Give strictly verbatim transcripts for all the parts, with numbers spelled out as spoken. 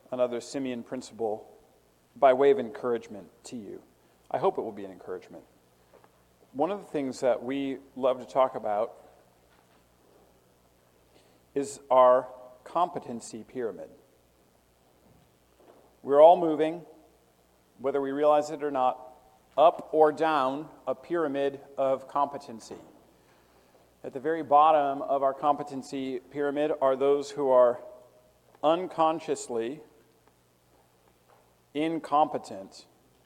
another Simeon principle by way of encouragement to you. I hope it will be an encouragement. One of the things that we love to talk about is our competency pyramid. We're all moving, whether we realize it or not, up or down a pyramid of competency. At the very bottom of our competency pyramid are those who are unconsciously incompetent.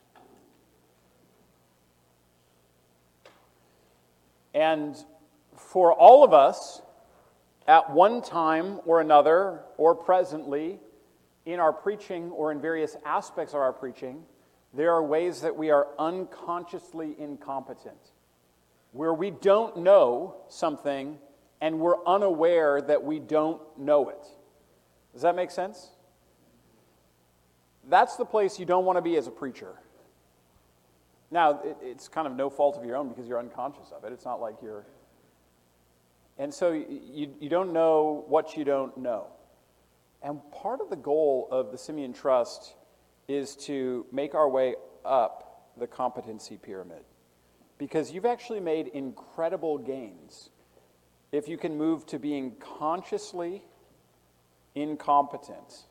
And for all of us, at one time or another, or presently, in our preaching or in various aspects of our preaching, there are ways that we are unconsciously incompetent, where we don't know something and we're unaware that we don't know it. Does that make sense? That's the place you don't want to be as a preacher. Now, it, it's kind of no fault of your own because you're unconscious of it. It's not like you're... And so you, you don't know what you don't know. And part of the goal of the Simeon Trust is to make our way up the competency pyramid. Because you've actually made incredible gains if you can move to being consciously incompetent.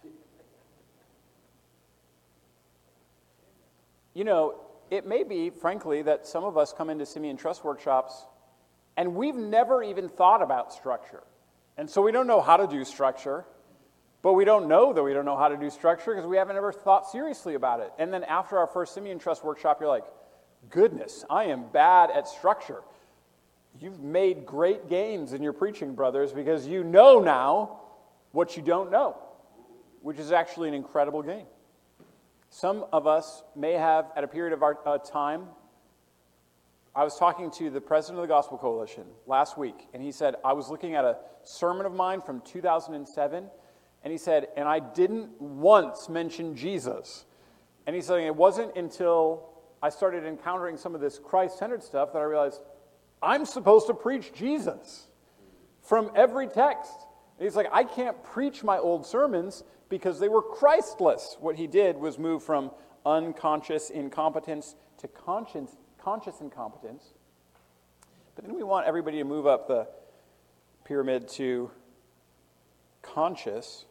You know, it may be, frankly, that some of us come into Simeon Trust workshops and we've never even thought about structure. And so we don't know how to do structure, but we don't know that we don't know how to do structure because we haven't ever thought seriously about it. And then after our first Simeon Trust workshop, you're like, goodness, I am bad at structure. You've made great gains in your preaching, brothers, because you know now what you don't know, which is actually an incredible gain. Some of us may have, at a period of our uh, time, I was talking to the president of the Gospel Coalition last week, and he said, I was looking at a sermon of mine from two thousand seven, and he said, and I didn't once mention Jesus. And he said, it wasn't until I started encountering some of this Christ-centered stuff that I realized, I'm supposed to preach Jesus from every text. And he's like, I can't preach my old sermons because they were Christless. What he did was move from unconscious incompetence to conscious, conscious incompetence. But then we want everybody to move up the pyramid to conscious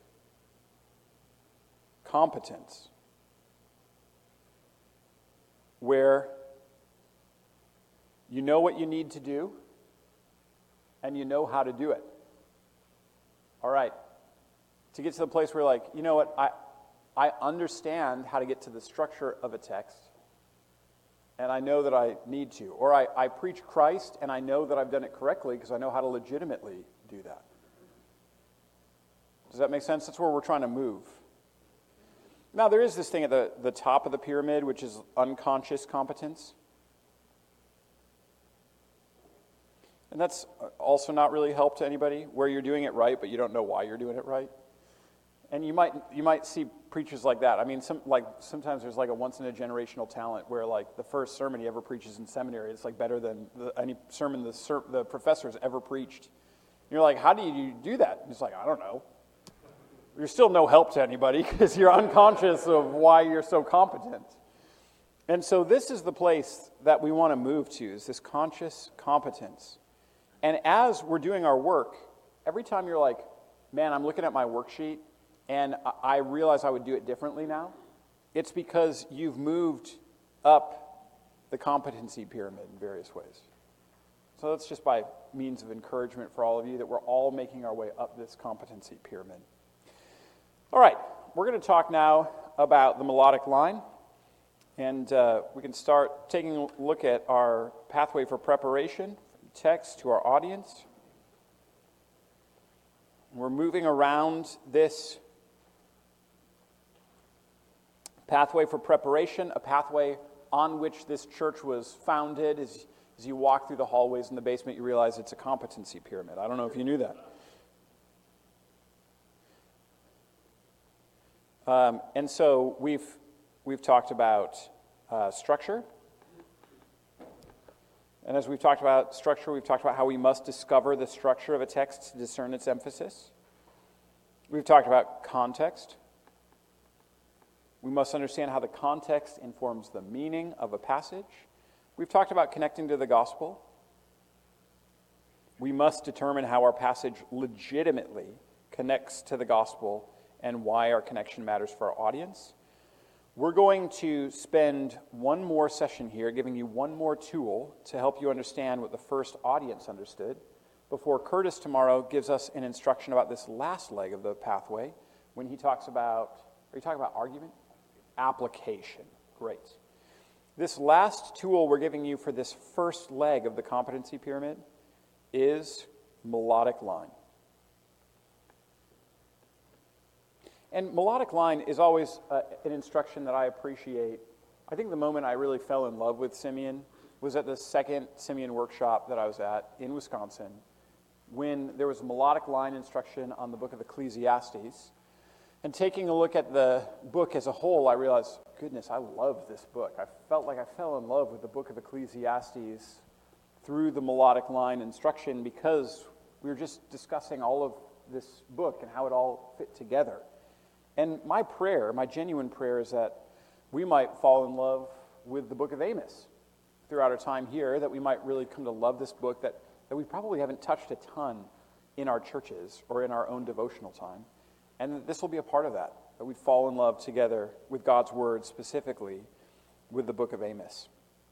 competence, where you know what you need to do and you know how to do it. All right. To get to the place where, like, you know what, I I understand how to get to the structure of a text, and I know that I need to. Or I, I preach Christ, and I know that I've done it correctly because I know how to legitimately do that. Does that make sense? That's where we're trying to move. Now, there is this thing at the, the top of the pyramid, which is unconscious competence. And that's also not really help to anybody, where you're doing it right, but you don't know why you're doing it right. And you might you might see preachers like that. I mean, some like sometimes there's like a once-in-a-generational talent where, like, the first sermon he ever preaches in seminary, it's like better than the, any sermon the, ser- the professor's ever preached. And you're like, how do you do that? And it's like, I don't know. You're still no help to anybody because you're unconscious of why you're so competent. And so this is the place that we want to move to, is this conscious competence. And as we're doing our work, every time you're like, man, I'm looking at my worksheet and I realize I would do it differently now, it's because you've moved up the competency pyramid in various ways. So that's just by means of encouragement for all of you that we're all making our way up this competency pyramid. All right, we're going to talk now about the melodic line. And uh, we can start taking a look at our pathway for preparation, text to our audience. We're moving around this pathway for preparation, a pathway on which this church was founded. As, as you walk through the hallways in the basement, you realize it's a competency pyramid. I don't know if you knew that. Um, and so we've we've talked about uh, structure. And as we've talked about structure, we've talked about how we must discover the structure of a text to discern its emphasis. We've talked about context. We must understand how the context informs the meaning of a passage. We've talked about connecting to the gospel. We must determine how our passage legitimately connects to the gospel and why our connection matters for our audience. We're going to spend one more session here giving you one more tool to help you understand what the first audience understood before Curtis tomorrow gives us an instruction about this last leg of the pathway when he talks about, are you talking about argument? Application. Great. This last tool we're giving you for this first leg of the competency pyramid is melodic line. And melodic line is always uh, an instruction that I appreciate. I think the moment I really fell in love with Simeon was at the second Simeon workshop that I was at in Wisconsin, when there was a melodic line instruction on the book of Ecclesiastes. And taking a look at the book as a whole, I realized, goodness, I love this book. I felt like I fell in love with the book of Ecclesiastes through the melodic line instruction because we were just discussing all of this book and how it all fit together. And my prayer, my genuine prayer, is that we might fall in love with the book of Amos throughout our time here, that we might really come to love this book that, that we probably haven't touched a ton in our churches or in our own devotional time. And this will be a part of that, that we fall in love together with God's word, specifically with the book of Amos.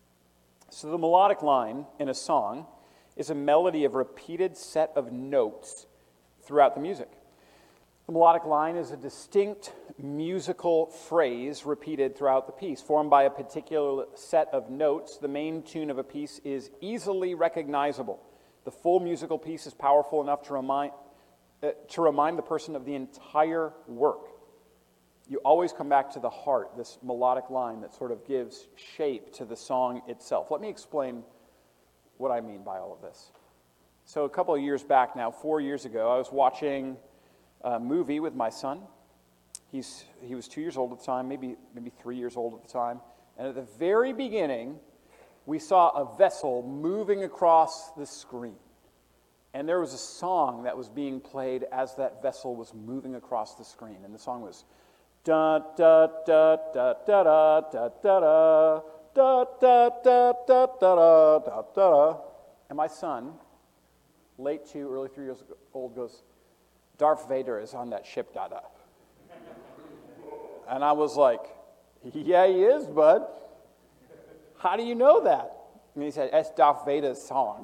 So the melodic line in a song is a melody of repeated set of notes throughout the music. The melodic line is a distinct musical phrase repeated throughout the piece, formed by a particular set of notes. The main tune of a piece is easily recognizable. The full musical piece is powerful enough to remind Uh, to remind the person of the entire work. You always come back to the heart, this melodic line that sort of gives shape to the song itself. Let me explain what I mean by all of this. So a couple of years back now, four years ago, I was watching a movie with my son. He's he was two years old at the time, maybe maybe three years old at the time. And at the very beginning, we saw a vessel moving across the screen. And there was a song that was being played as that vessel was moving across the screen. And the song was da da da da da da da da da da da da da da da. And my son, late two, early three years old, goes, Darth Vader is on that ship, da da. And I was like, yeah, he is, bud. How do you know that? And he said, it's Darth Vader's song.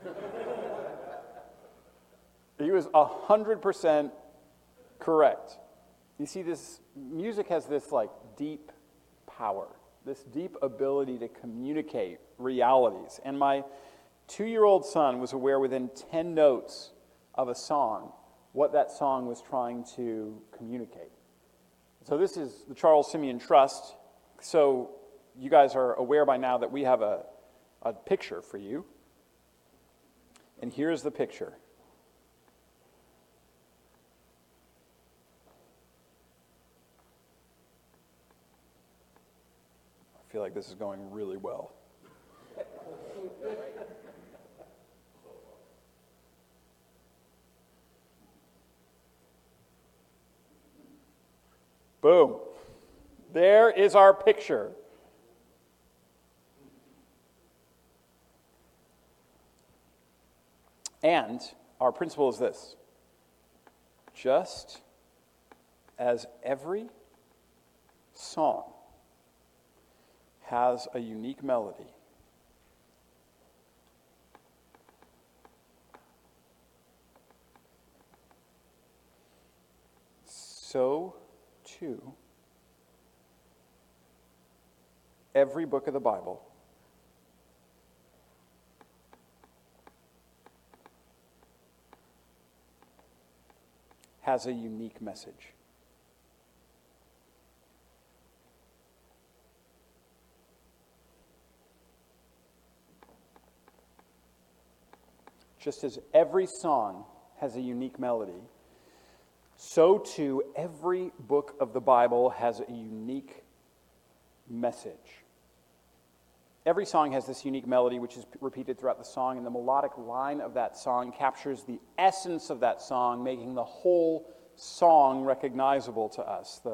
He was one hundred percent correct. You see, this music has this like deep power, this deep ability to communicate realities. And my two-year-old son was aware within ten notes of a song what that song was trying to communicate. So this is the Charles Simeon Trust. So you guys are aware by now that we have a, a picture for you. And here's the picture. I feel like this is going really well. Boom. There is our picture. And our principle is this: just as every song has a unique melody, so too every book of the Bible has a unique message. Just as every song has a unique melody, so too every book of the Bible has a unique message. Every song has this unique melody which is repeated throughout the song, and the melodic line of that song captures the essence of that song, making the whole song recognizable to us. The,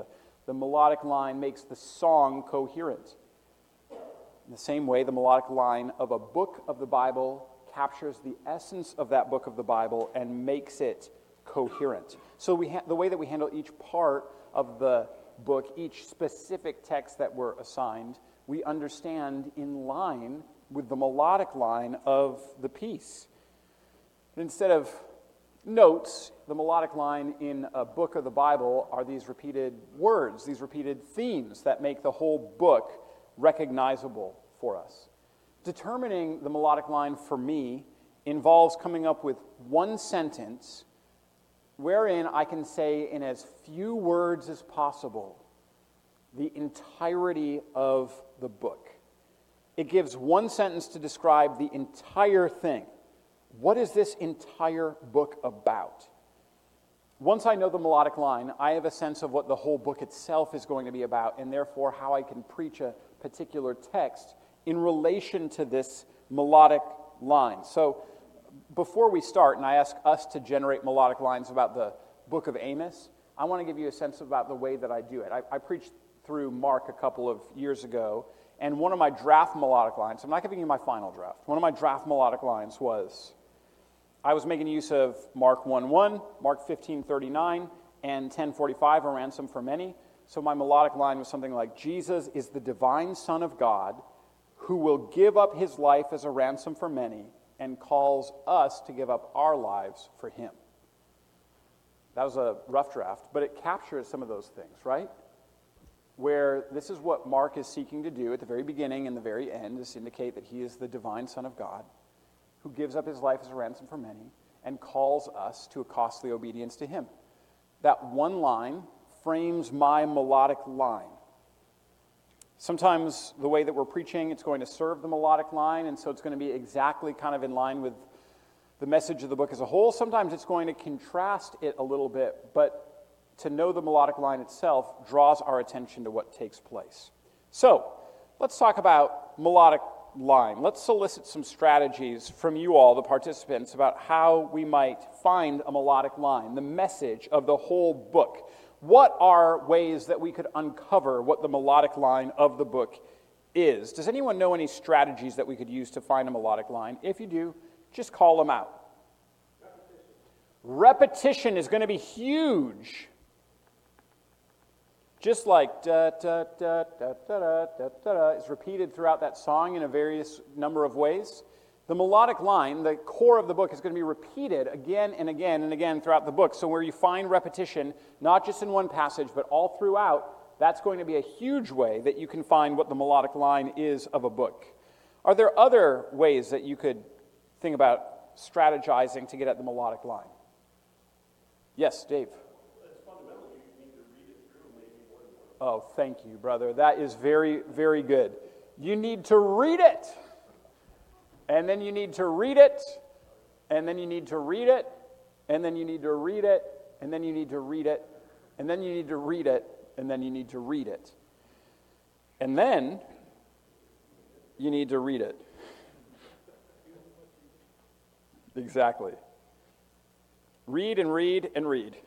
The melodic line makes the song coherent. In the same way, the melodic line of a book of the Bible captures the essence of that book of the Bible and makes it coherent. So we ha- the way that we handle each part of the book, each specific text that we're assigned, we understand in line with the melodic line of the piece. Instead of notes, the melodic line in a book of the Bible are these repeated words, these repeated themes that make the whole book recognizable for us. Determining the melodic line for me involves coming up with one sentence wherein I can say in as few words as possible the entirety of the book. It gives one sentence to describe the entire thing. What is this entire book about? Once I know the melodic line, I have a sense of what the whole book itself is going to be about, and therefore how I can preach a particular text in relation to this melodic line. So before we start, and I ask us to generate melodic lines about the book of Amos, I want to give you a sense about the way that I do it. I, I preached through Mark a couple of years ago, and one of my draft melodic lines, I'm not giving you my final draft, one of my draft melodic lines was, I was making use of Mark one one, Mark fifteen thirty-nine, and ten forty-five, a ransom for many. So my melodic line was something like, Jesus is the divine Son of God who will give up his life as a ransom for many and calls us to give up our lives for him. That was a rough draft, but it captures some of those things, right? Where this is what Mark is seeking to do at the very beginning and the very end, is indicate that he is the divine Son of God who gives up his life as a ransom for many and calls us to a costly obedience to him. That one line frames my melodic line. Sometimes the way that we're preaching, it's going to serve the melodic line, and so it's going to be exactly kind of in line with the message of the book as a whole. Sometimes it's going to contrast it a little bit, but to know the melodic line itself draws our attention to what takes place. So, let's talk about melodic line. Let's solicit some strategies from you all, the participants, about how we might find a melodic line, the message of the whole book. What are ways that we could uncover what the melodic line of the book is? Does anyone know any strategies that we could use to find a melodic line? If you do, just call them out. Repetition, Repetition is going to be huge. Just like da da da da da da da da is repeated throughout that song in a various number of ways. The melodic line, the core of the book, is going to be repeated again and again and again throughout the book. So where you find repetition, not just in one passage, but all throughout, that's going to be a huge way that you can find what the melodic line is of a book. Are there other ways that you could think about strategizing to get at the melodic line? Yes, Dave. Oh, thank you, brother. That is very, very good. You need to read it. And then you need to read it. And then you need to read it. And then you need to read it. And then you need to read it. And then you need to read it. And then you need to read it. And then you need to read it. Exactly. Read and read and read.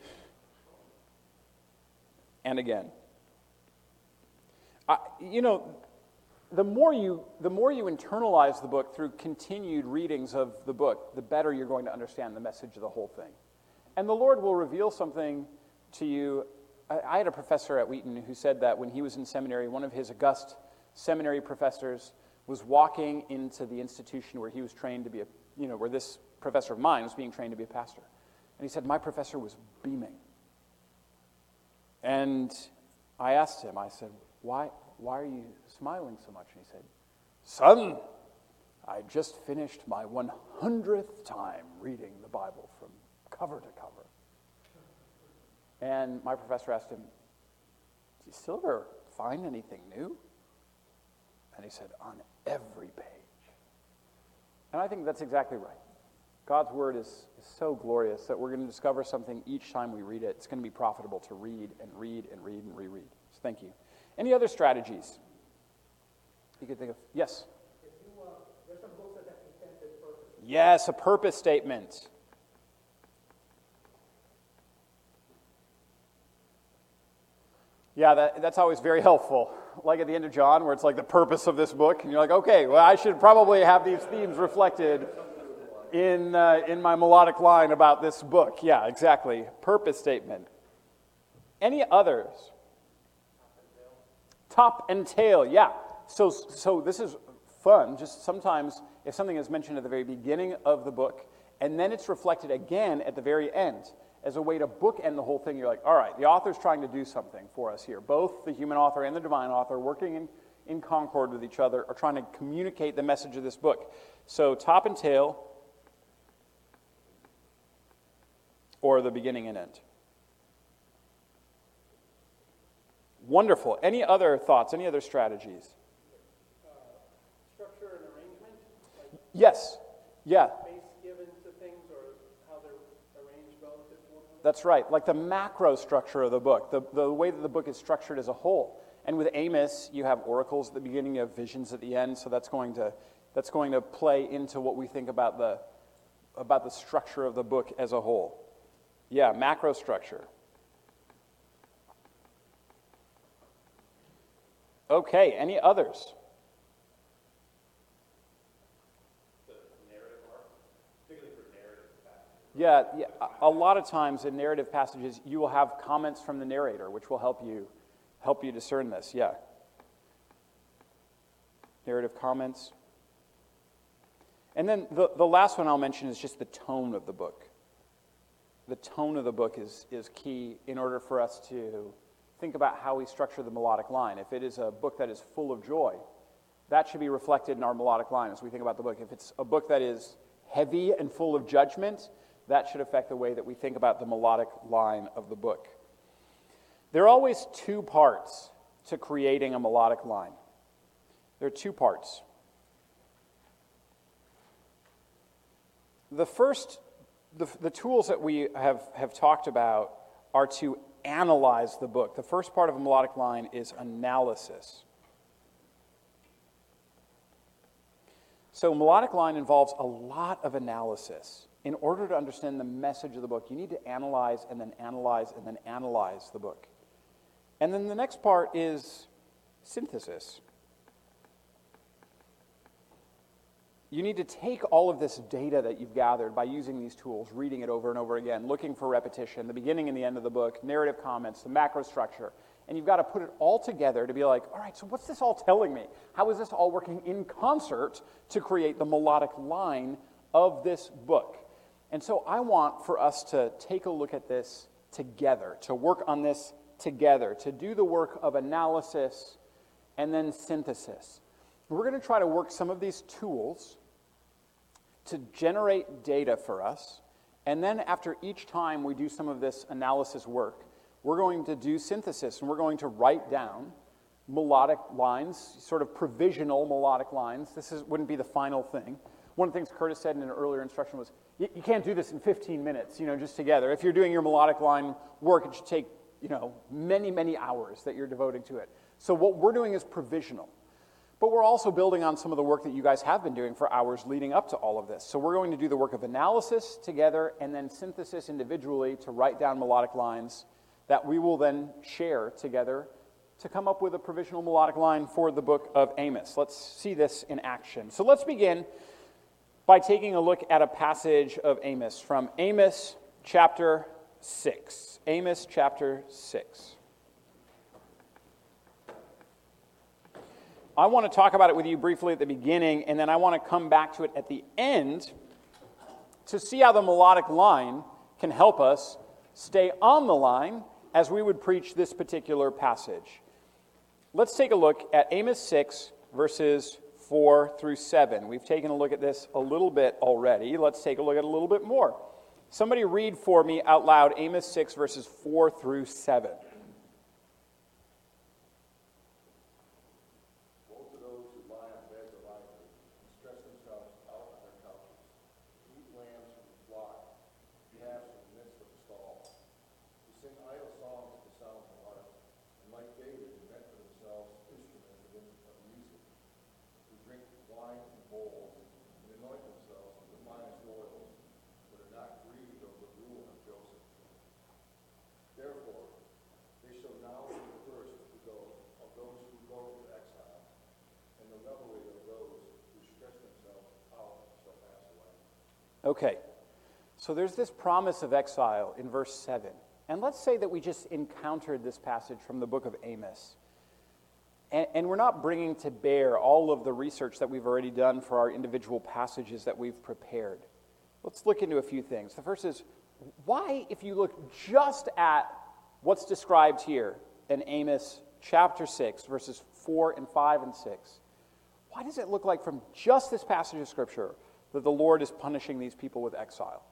And again. Uh, you know, the more you the more you internalize the book through continued readings of the book, the better you're going to understand the message of the whole thing. And the Lord will reveal something to you. I, I had a professor at Wheaton who said that when he was in seminary, one of his august seminary professors was walking into the institution where he was trained to be a, you know, where this professor of mine was being trained to be a pastor. And he said, my professor was beaming. And I asked him, I said, Why, why are you smiling so much? And he said, son, I just finished my one hundredth time reading the Bible from cover to cover. And my professor asked him, do you still ever find anything new? And he said, on every page. And I think that's exactly right. God's word is, is so glorious that we're going to discover something each time we read it. It's going to be profitable to read and read and read and reread. So thank you. Any other strategies you could think of? Yes? If you, uh, there's some books that have intended purpose. Yes, a purpose statement. Yeah, that, that's always very helpful. Like at the end of John, where it's like the purpose of this book, and you're like, okay, well, I should probably have these themes reflected in uh, in my melodic line about this book. Yeah, exactly. Purpose statement. Any others? Top and tail, yeah. So, so this is fun. Just sometimes, if something is mentioned at the very beginning of the book, and then it's reflected again at the very end, as a way to bookend the whole thing, you're like, all right, the author's trying to do something for us here. Both the human author and the divine author, working in, in concord with each other, are trying to communicate the message of this book. So top and tail, or the beginning and end. Wonderful. Any other thoughts? Any other strategies? Uh, structure and arrangement? Like Yes. Yeah. space given to things or how they're arranged relative to one another? That's right. Like the macro structure of the book, the, the way that the book is structured as a whole. And with Amos, you have oracles at the beginning, you have visions at the end, so that's going to that's going to play into what we think about the about the structure of the book as a whole. Yeah, macro structure. Okay, any others? The narrative arc, particularly for narrative passages. Yeah, yeah, a a lot of times in narrative passages, you will have comments from the narrator, which will help you help you discern this. Yeah. Narrative comments. And then the, the last one I'll mention is just the tone of the book. The tone of the book is, is key in order for us to think about how we structure the melodic line. If it is a book that is full of joy, that should be reflected in our melodic line as we think about the book. If it's a book that is heavy and full of judgment, that should affect the way that we think about the melodic line of the book. There are always two parts to creating a melodic line. There are two parts. The first, the, the tools that we have, have talked about are to analyze the book. The first part of a melodic line is analysis. So melodic line involves a lot of analysis. In order to understand the message of the book, you need to analyze and then analyze and then analyze the book. And then the next part is synthesis. You need to take all of this data that you've gathered by using these tools, reading it over and over again, looking for repetition, the beginning and the end of the book, narrative comments, the macro structure, and you've got to put it all together to be like, all right, so what's this all telling me? How is this all working in concert to create the melodic line of this book? And so I want for us to take a look at this together, to work on this together, to do the work of analysis and then synthesis. We're going to try to work some of these tools to generate data for us, and then after each time we do some of this analysis work, we're going to do synthesis, and we're going to write down melodic lines, sort of provisional melodic lines. This is, wouldn't be the final thing. One of the things Curtis said in an earlier instruction was, you, you can't do this in fifteen minutes, you know, just together. If you're doing your melodic line work, it should take, you know, many, many hours that you're devoting to it. So what we're doing is provisional. But we're also building on some of the work that you guys have been doing for hours leading up to all of this. So we're going to do the work of analysis together and then synthesis individually to write down melodic lines that we will then share together to come up with a provisional melodic line for the book of Amos. Let's see this in action. So let's begin by taking a look at a passage of Amos from Amos chapter six. Amos chapter six. I want to talk about it with you briefly at the beginning, and then I want to come back to it at the end to see how the melodic line can help us stay on the line as we would preach this particular passage. Let's take a look at Amos six, verses four through seven. We've taken a look at this a little bit already. Let's take a look at it a little bit more. Somebody read for me out loud Amos six, verses four through seven. Okay, so there's this promise of exile in verse seven. And let's say that we just encountered this passage from the book of Amos. And, and we're not bringing to bear all of the research that we've already done for our individual passages that we've prepared. Let's look into a few things. The first is, why, if you look just at what's described here in Amos chapter six, verses four and five and six, why does it look like from just this passage of Scripture that the Lord is punishing these people with exile?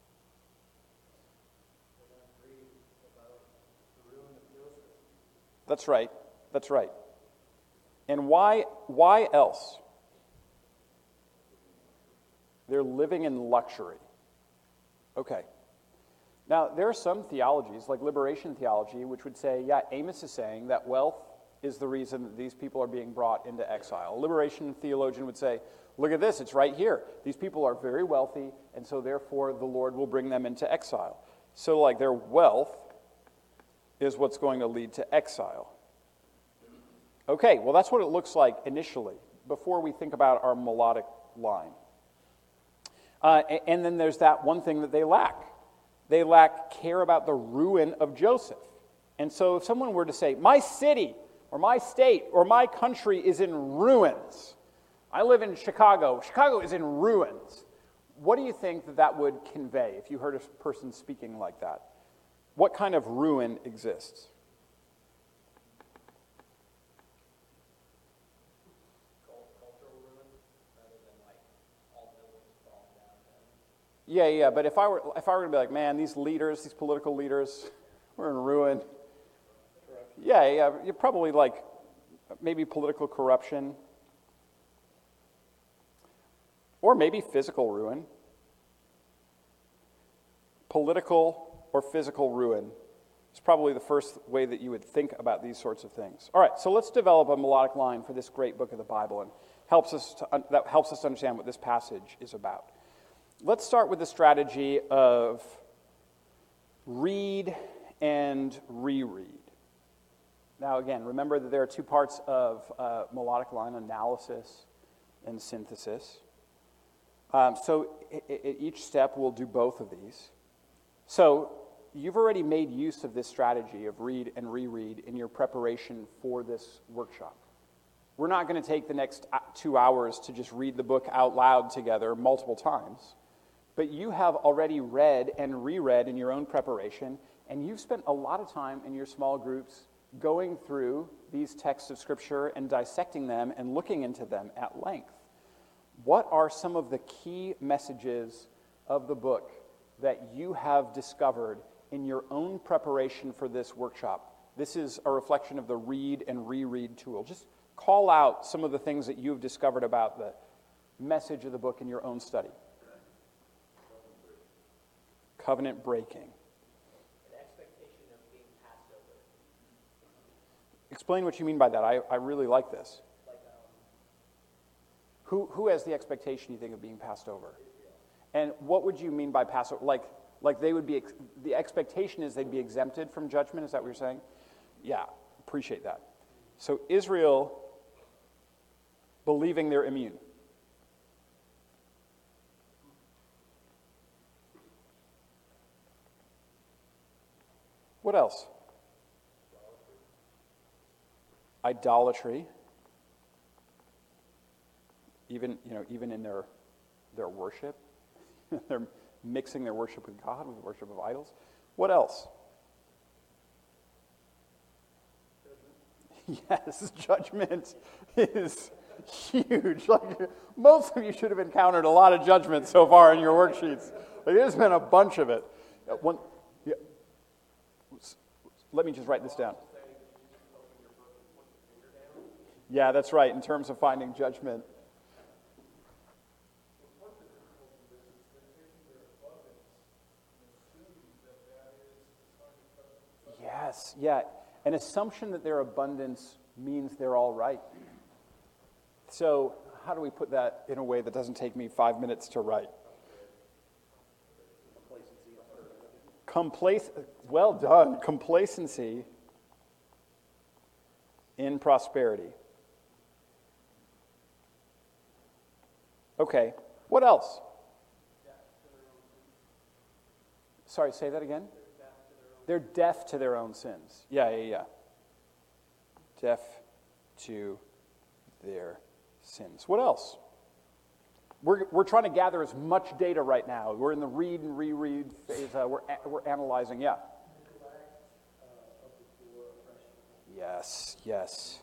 That's right. That's right. And why, why else? They're living in luxury. Okay. Now, there are some theologies, like liberation theology, which would say, yeah, Amos is saying that wealth is the reason that these people are being brought into exile. A liberation theologian would say, look at this, it's right here. These people are very wealthy, and so therefore the Lord will bring them into exile. So, like, their wealth is what's going to lead to exile. Okay, well, that's what it looks like initially, before we think about our melodic line. Uh, and then there's that one thing that they lack. They lack care about the ruin of Joseph. And so if someone were to say, my city, or my state, or my country is in ruins. I live in Chicago. Chicago is in ruins. What do you think that that would convey if you heard a person speaking like that? What kind of ruin exists? Yeah, yeah, but if I were if I were to be like, man, these leaders, these political leaders, we're in ruin. Yeah, yeah, you're probably like maybe political corruption. Or maybe physical ruin. Political or physical ruin is probably the first way that you would think about these sorts of things. All right, so let's develop a melodic line for this great book of the Bible, and helps us to, that helps us to understand what this passage is about. Let's start with the strategy of read and reread. Now, again, remember that there are two parts of uh, melodic line, analysis and synthesis. Um, so at each step, we'll do both of these. So you've already made use of this strategy of read and reread in your preparation for this workshop. We're not going to take the next two hours to just read the book out loud together multiple times. But you have already read and reread in your own preparation, and you've spent a lot of time in your small groups going through these texts of Scripture and dissecting them and looking into them at length. What are some of the key messages of the book that you have discovered in your own preparation for this workshop? This is a reflection of the read and reread tool. Just call out some of the things that you've discovered about the message of the book in your own study. Covenant breaking. An expectation of being passed over. Explain what you mean by that. I, I really like this. Like, um, Who who has the expectation, you think, of being passed over? And what would you mean by Passover? Like, like they would be, ex- the expectation is they'd be exempted from judgment? Is that what you're saying? Yeah, appreciate that. So Israel believing they're immune. What else? Idolatry. Even, you know, even in their their worship. They're mixing their worship with God with the worship of idols. What else? Yes, judgment is huge. Like, most of you should have encountered a lot of judgment so far in your worksheets. Like, there's been a bunch of it. One, yeah. Let me just write this down. Yeah, that's right, in terms of finding judgment. Yes, yeah. An assumption that their abundance means they're all right. So, how do we put that in a way that doesn't take me five minutes to write? Complac- well done. Complacency in prosperity. Okay. What else? Sorry, say that again? They're deaf to their own sins. Yeah, yeah, yeah. Deaf to their sins. What else? We're, we're trying to gather as much data right now. We're in the read and reread phase. Uh, we're, we're analyzing, yeah. Yes, yes.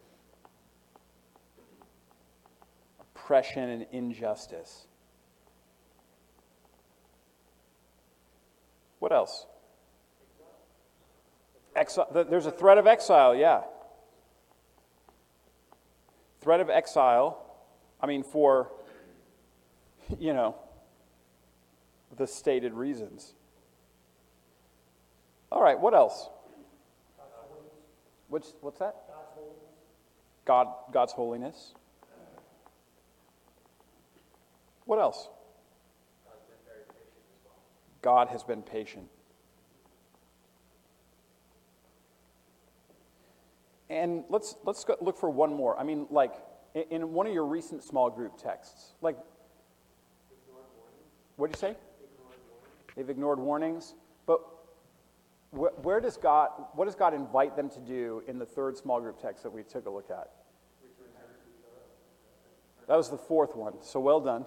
Oppression and injustice. What else? Exile. There's a threat of exile, yeah. Threat of exile, I mean, for, you know, the stated reasons. All right, what else? What's, what's that? God, God's holiness. What else? God has been patient. And let's let's go look for one more. I mean, like in, in one of your recent small group texts, like, what did you say? They've ignored warnings. But wh- where does God? What does God invite them to do in the third small group text that we took a look at? That was the fourth one. So well done.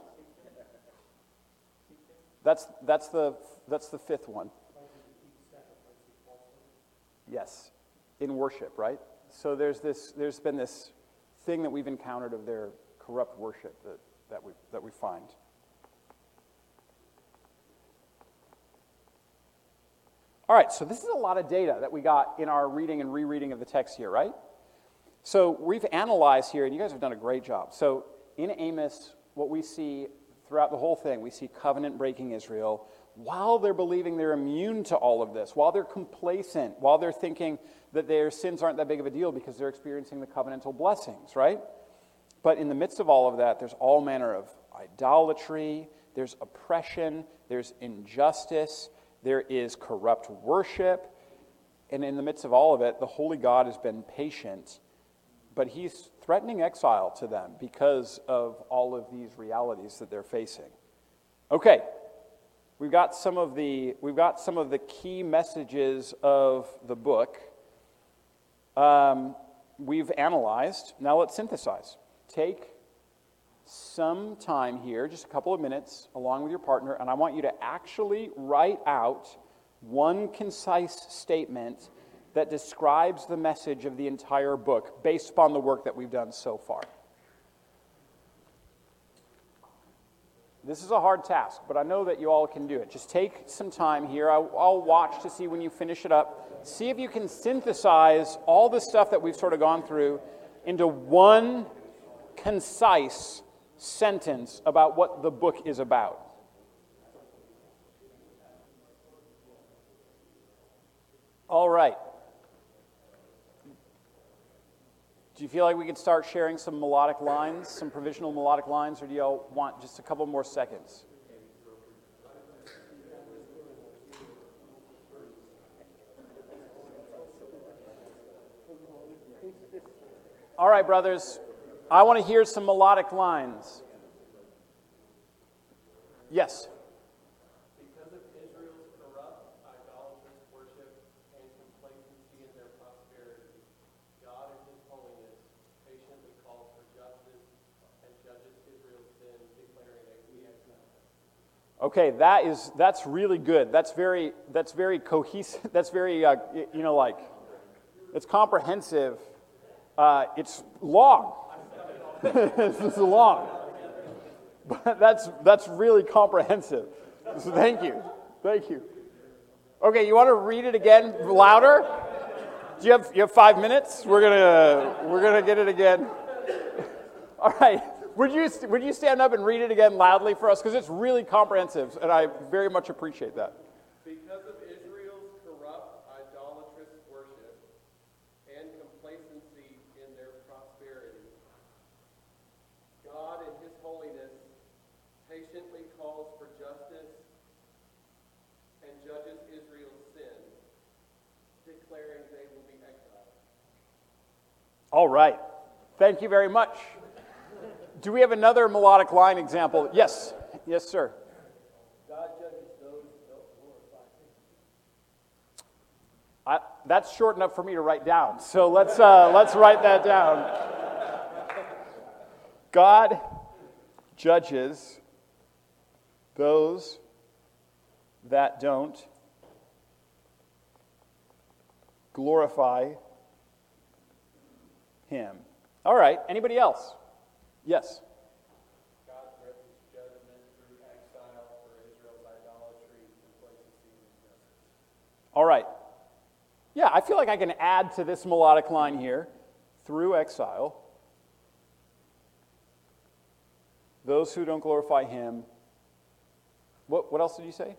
That's that's the that's the fifth one. Yes, in worship, right? So there's this there's been this thing that we've encountered of their corrupt worship that, that we that we find. All right, so this is a lot of data that we got in our reading and rereading of the text here, right? So we've analyzed here, and you guys have done a great job. So in Amos, what we see throughout the whole thing, we see covenant-breaking Israel, while they're believing they're immune to all of this, while they're complacent, while they're thinking that their sins aren't that big of a deal because they're experiencing the covenantal blessings, right? But in the midst of all of that, there's all manner of idolatry, there's oppression, there's injustice, there is corrupt worship, and in the midst of all of it, the holy God has been patient, but he's threatening exile to them because of all of these realities that they're facing. Okay. We've got some of the we've got some of the key messages of the book. Um, we've analyzed. Now let's synthesize. Take some time here, just a couple of minutes, along with your partner, and I want you to actually write out one concise statement that describes the message of the entire book based upon the work that we've done so far. This is a hard task, but I know that you all can do it. Just take some time here. I'll, I'll watch to see when you finish it up. See if you can synthesize all the stuff that we've sort of gone through into one concise sentence about what the book is about. All right. Do you feel like we could start sharing some melodic lines, some provisional melodic lines, or do y'all want just a couple more seconds? All right, brothers. I want to hear some melodic lines. Yes? Because of Israel's corrupt, idolatrous worship and complacency in their prosperity, God in his holiness patiently calls for justice and judges Israel's sin, declaring they will be exiled. Okay, that is that's really good. That's very that's very cohesive. That's very uh, you know like it's comprehensive. Uh, it's long. This is long, but that's that's really comprehensive. So thank you, thank you. Okay, you want to read it again louder? Do you have you have five minutes? We're gonna we're gonna get it again. All right. Would you would you stand up and read it again loudly for us? Because it's really comprehensive, and I very much appreciate that. Because of Israel's corrupt, idolatrous worship and complacency in their prosperity, God in his holiness patiently calls for justice and judges Israel's sin, declaring they will be exiled. All right. Thank you very much. Do we have another melodic line example? Yes. Yes, sir. God judges those who don't glorify that's short enough for me to write down. So let's uh, let's write that down. God judges those that don't glorify him. All right, anybody else? Yes. God threatens judgment through exile for Israel's idolatry and places he injustice. All right. Yeah, I feel like I can add to this melodic line here, through exile. Those who don't glorify him. What, what else did you say?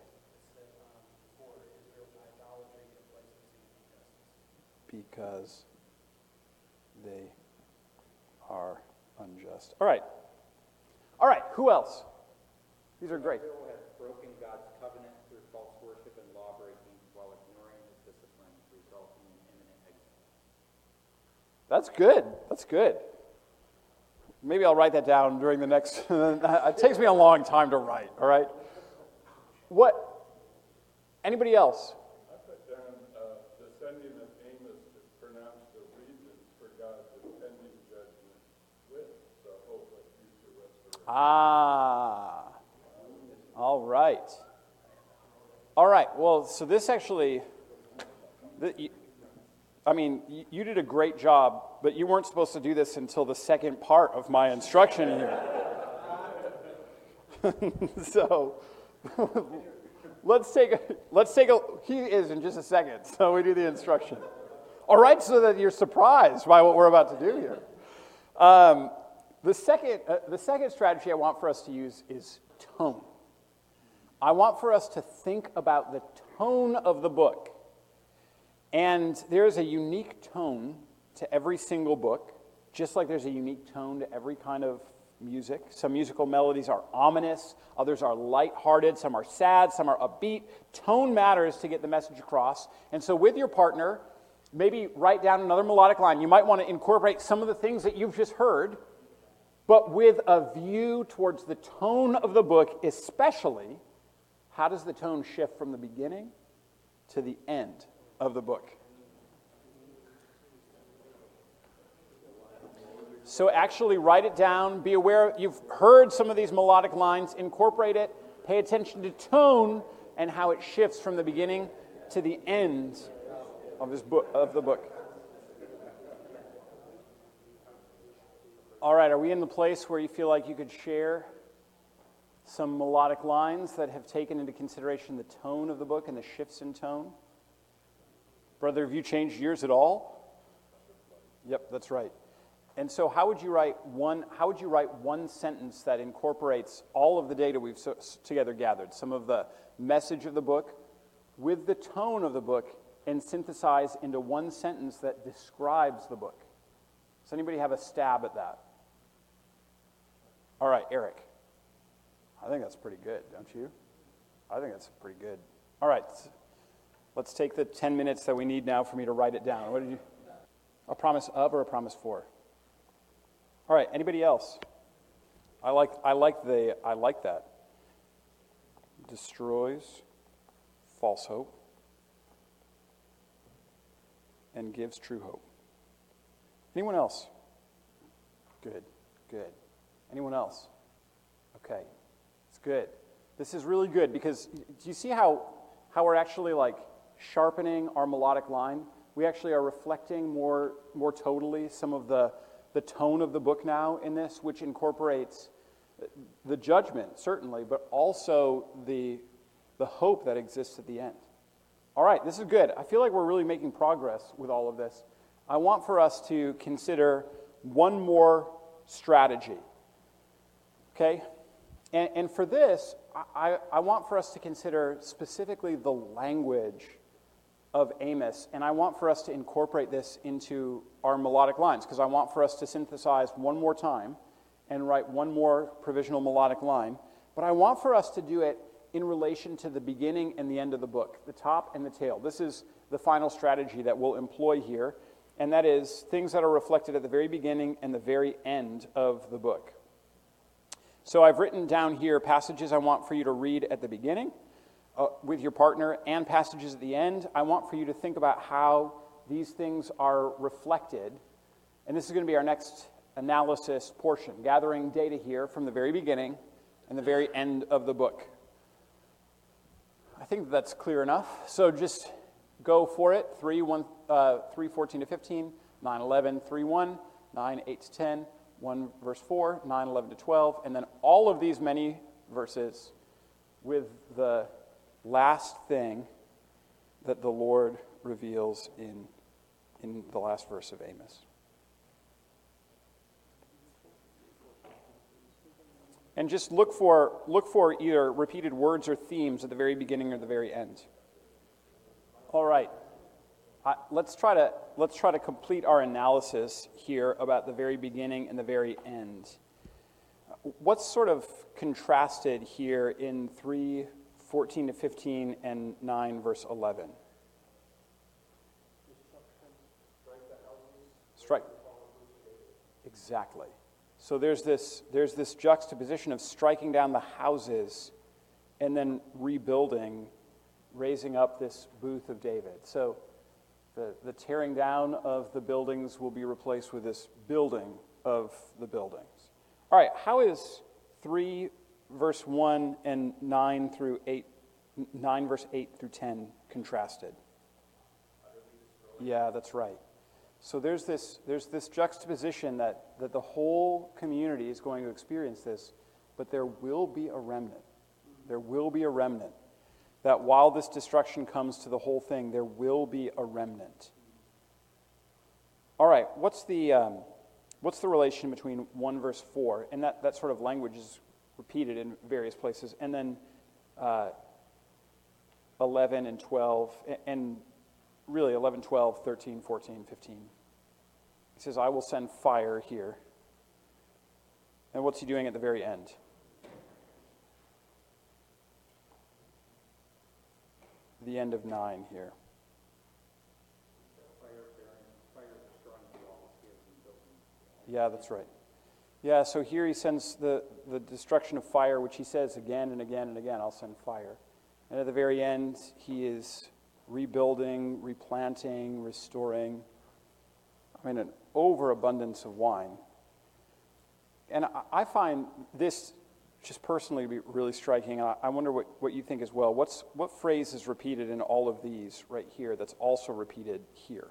Because they are unjust. All right. All right, who else? These are great. Israel has broken God's covenant through false worship and law breaking while ignoring his discipline, resulting in imminent exile. That's good. That's good. Maybe I'll write that down during the next. It takes me a long time to write, all right? What? Anybody else? I put down uh, the sending of Amos to pronounce the reasons for God's impending judgment with the hope of future restoration. Ah. All right. All right. Well, so this actually, the, I mean, you, you did a great job, but you weren't supposed to do this until the second part of my instruction here. So let's take a, let's take a, he is in just a second, so we do the instruction. All right, so that you're surprised by what we're about to do here. Um, the second, uh, the second strategy I want for us to use is tone. I want for us to think about the tone of the book. And there's a unique tone to every single book, just like there's a unique tone to every kind of music. Some musical melodies are ominous, others are lighthearted, some are sad, some are upbeat. Tone matters to get the message across. And so with your partner, maybe write down another melodic line. You might want to incorporate some of the things that you've just heard, but with a view towards the tone of the book, especially how does the tone shift from the beginning to the end of the book. So actually write it down. Be aware, you've heard some of these melodic lines. Incorporate it. Pay attention to tone and how it shifts from the beginning to the end of this book, of the book. All right, are we in the place where you feel like you could share some melodic lines that have taken into consideration the tone of the book and the shifts in tone? Brother, have you changed yours at all? Yep, that's right. And so how would you write one how would you write one sentence that incorporates all of the data we've so, together gathered, some of the message of the book with the tone of the book, and synthesize into one sentence that describes the book? Does anybody have a stab at that? All right, Eric. I think that's pretty good, don't you? I think that's pretty good. All right, let's take the ten minutes that we need now for me to write it down. What did you? A promise of or a promise for? All right, anybody else? I like I like the I like that. Destroys false hope and gives true hope. Anyone else? Good, good. Anyone else? Okay. Good. This is really good because do you see how how we're actually like sharpening our melodic line? We actually are reflecting more more totally some of the the tone of the book now in this, which incorporates the judgment certainly, but also the the hope that exists at the end. All right, this is good. I feel like we're really making progress with all of this. I want for us to consider one more strategy. Okay? And, and for this, I, I want for us to consider specifically the language of Amos, and I want for us to incorporate this into our melodic lines, because I want for us to synthesize one more time and write one more provisional melodic line, but I want for us to do it in relation to the beginning and the end of the book, the top and the tail. This is the final strategy that we'll employ here, and that is things that are reflected at the very beginning and the very end of the book. So I've written down here passages I want for you to read at the beginning, uh, with your partner and passages at the end, I want for you to think about how these things are reflected. And this is going to be our next analysis portion, gathering data here from the very beginning and the very end of the book. I think that's clear enough. So just go for it. three, one, uh, three fourteen to fifteen, nine eleven, three one, nine eight to ten, one verse four, nine eleven to twelve, and then all of these many verses with the last thing that the Lord reveals in, in the last verse of Amos. And just look for look for either repeated words or themes at the very beginning or the very end. All right, I, let's try to let's try to complete our analysis here about the very beginning and the very end. What's sort of contrasted here in three fourteen to fifteen and nine verse eleven? Strike. Exactly. So there's this there's this juxtaposition of striking down the houses and then rebuilding, raising up this booth of David. So the, the tearing down of the buildings will be replaced with this building of the buildings. All right, how is three verse one and nine through eight, nine verse eight through ten contrasted? Yeah, that's right. So there's this there's this juxtaposition that, that the whole community is going to experience this, but there will be a remnant. There will be a remnant. That while this destruction comes to the whole thing, there will be a remnant. All right, what's the um, what's the relation between one verse four, and that, that sort of language is repeated in various places, and then uh, eleven and twelve, and really eleven, twelve, thirteen, fourteen, fifteen. He says, I will send fire here. And what's he doing at the very end? The end of nine here. Yeah, that's right. Yeah, so here he sends the, the destruction of fire, which he says again and again and again, I'll send fire. And at the very end, he is rebuilding, replanting, restoring. I mean, an overabundance of wine. And I, I find this just personally to be really striking. And I, I wonder what, what you think as well. What's what phrase is repeated in all of these right here that's also repeated here?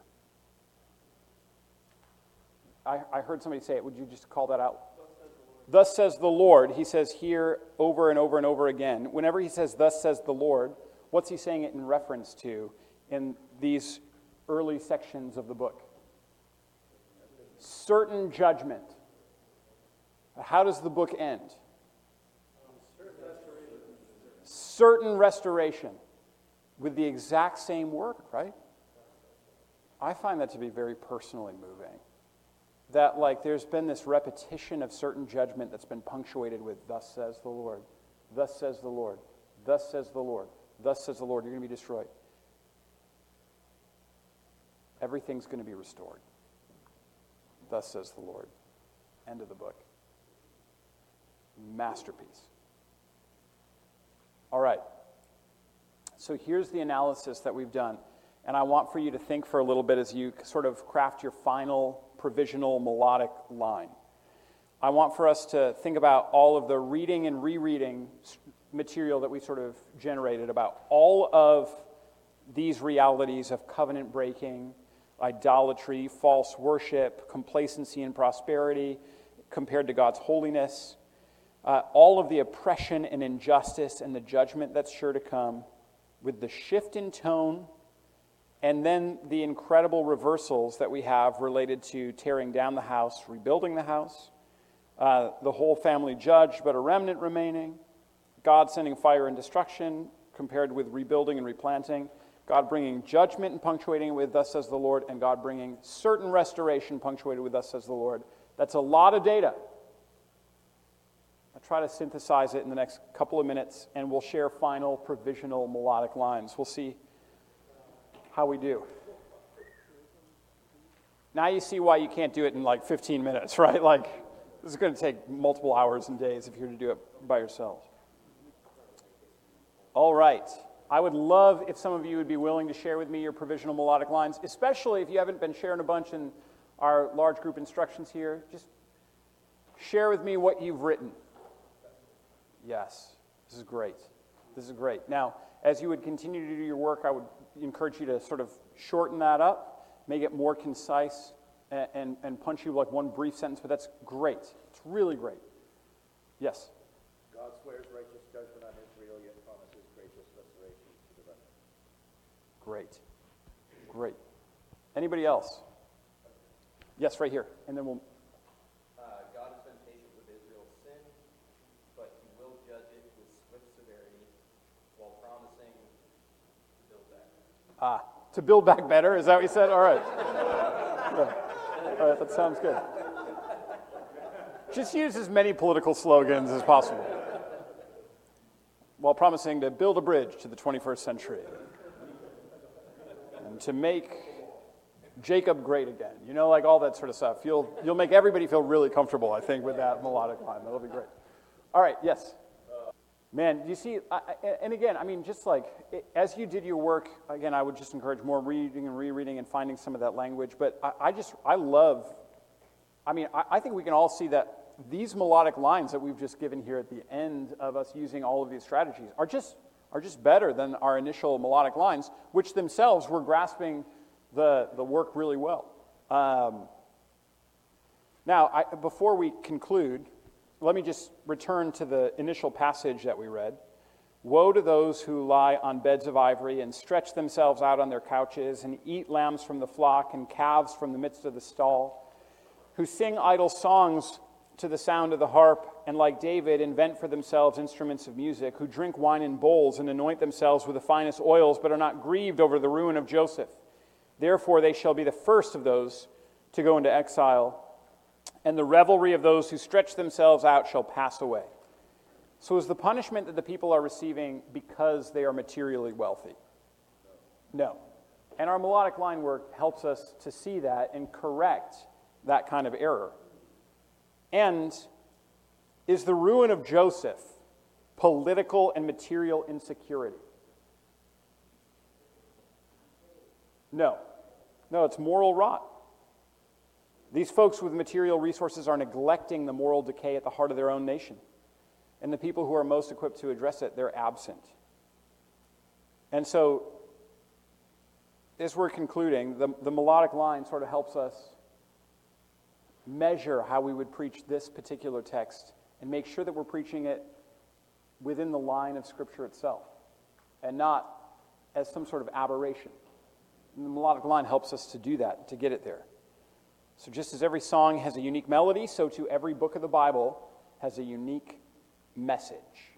I, I heard somebody say it. Would you just call that out? Thus says the Lord. He says here over and over and over again. Whenever he says, thus says the Lord, what's he saying it in reference to in these early sections of the book? Certain judgment. How does the book end? Certain restoration. With the exact same word, right? I find that to be very personally moving. That, like, there's been this repetition of certain judgment that's been punctuated with, thus says the Lord, thus says the Lord, thus says the Lord, thus says the Lord, you're going to be destroyed. Everything's going to be restored. Thus says the Lord. End of the book. Masterpiece. All right. So here's the analysis that we've done. And I want for you to think for a little bit as you sort of craft your final provisional melodic line. I want for us to think about all of the reading and rereading material that we sort of generated about all of these realities of covenant breaking, idolatry, false worship, complacency and prosperity compared to God's holiness, uh, all of the oppression and injustice and the judgment that's sure to come, with the shift in tone, and then the incredible reversals that we have related to tearing down the house, rebuilding the house, uh, the whole family judged but a remnant remaining, God sending fire and destruction compared with rebuilding and replanting, God bringing judgment and punctuating it with, thus says the Lord, and God bringing certain restoration punctuated with, thus says the Lord. That's a lot of data. I'll try to synthesize it in the next couple of minutes, and we'll share final provisional melodic lines. We'll see how we do. Now you see why you can't do it in like fifteen minutes, right? Like, this is going to take multiple hours and days if you're to do it by yourselves. All right. I would love if some of you would be willing to share with me your provisional melodic lines, especially if you haven't been sharing a bunch in our large group instructions here. Just share with me what you've written. Yes, this is great. This is great. Now, as you would continue to do your work, I would encourage you to sort of shorten that up, make it more concise, and, and, and punch you like one brief sentence, but that's great. It's really great. Yes? God swears righteous judgment on Israel, yet promises gracious restoration to the remnant. Great. Great. Anybody else? Yes, right here. And then we'll... Uh, God has been patient with Israel's sin, but he will judge it with swift severity while promising to build back. Ah, to build back better? Is that what you said? All right. Yeah. All right, that sounds good. Just use as many political slogans as possible while promising to build a bridge to the twenty-first century and to make Jacob great again. You know, like all that sort of stuff. You'll you'll make everybody feel really comfortable, I think, with that melodic line. That'll be great. All right, yes. Man, you see, I, and again, I mean, just like, as you did your work, again, I would just encourage more reading and rereading and finding some of that language. But I, I just, I love, I mean, I, I think we can all see that these melodic lines that we've just given here at the end of us using all of these strategies are just, are just better than our initial melodic lines, which themselves were grasping the, the work really well. Um, now, I, before we conclude, let me just return to the initial passage that we read. Woe to those who lie on beds of ivory and stretch themselves out on their couches and eat lambs from the flock and calves from the midst of the stall, who sing idle songs to the sound of the harp and, like David, invent for themselves instruments of music, who drink wine in bowls and anoint themselves with the finest oils, but are not grieved over the ruin of Joseph. Therefore they shall be the first of those to go into exile, and the revelry of those who stretch themselves out shall pass away. So is the punishment that the people are receiving because they are materially wealthy? No. And our melodic line work helps us to see that and correct that kind of error. And is the ruin of Joseph political and material insecurity? No. No, it's moral rot. These folks with material resources are neglecting the moral decay at the heart of their own nation. And the people who are most equipped to address it, they're absent. And so, as we're concluding, the, the melodic line sort of helps us measure how we would preach this particular text and make sure that we're preaching it within the line of Scripture itself and not as some sort of aberration. And the melodic line helps us to do that, to get it there. So just as every song has a unique melody, so too every book of the Bible has a unique message.